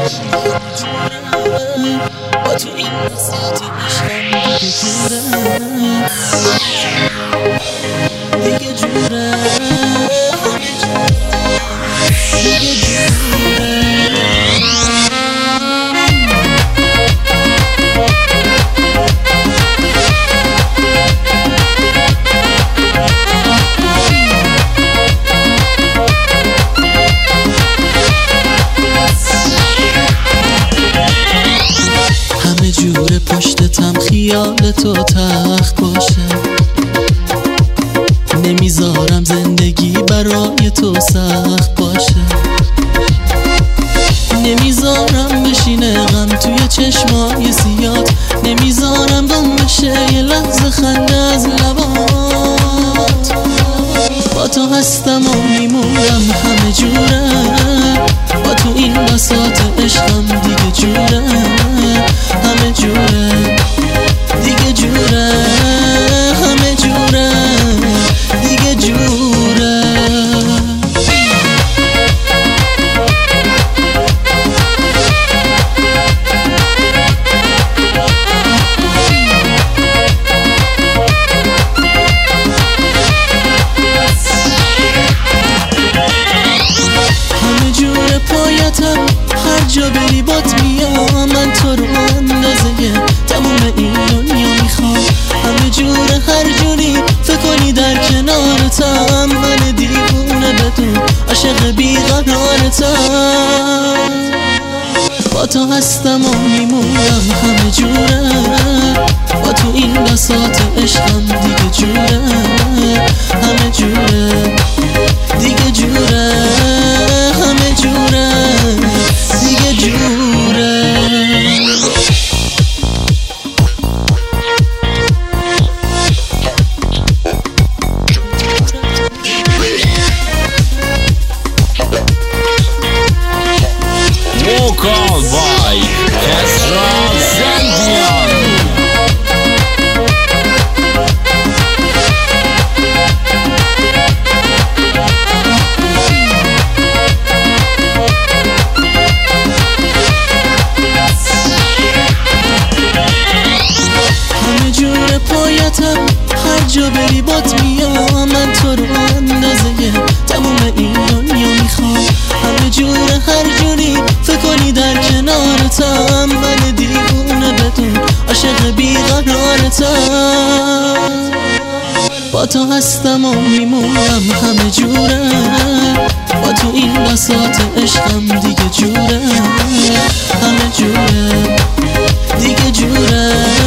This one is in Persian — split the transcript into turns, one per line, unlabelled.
با تو این بساط عشقم دیگه جوره دیگه جوره همه جوره پشتتم خیال تو تخت باشه، نمیذارم زندگی برای تو سخت باشه، نمیذارم بشینه غم توی چشمای سیات، نمیذارم گم بشه یه لحظه خنده از لبات. با تو هستم و میمونم همه جوره، با تو این بساط عشقم دیگه جوره، همه جوره دیگه جوره، همه جوره دیگه جوره. همه جوره پایتم، هر جا بری بات میام، من تو رو اندازه تموم این دنیا میخوام. همه جوره هر جوری فکر کنی در کنارتم، من دیوونه بدون عاشق بیقرارتم. با تو هستم و میمونم همه جوره، با تو این بساط عشقم دیگه جوره، همه جوره دیگه جوره، همه جوره دیگه جوره.
Vocal by Ezra Zandian.
همه جوره پایتم، هر جا بری بات میام، من تو رو اندازه تموم این دنیا میخوام. همه جوره هر جوری فکر کنی در کنارتم، من دیوونه بدون عاشق بیقرارتم. با تو هستم و میمونم همه جوره، با تو این بساط عشقم دیگه جوره، همه جوره دیگه جوره.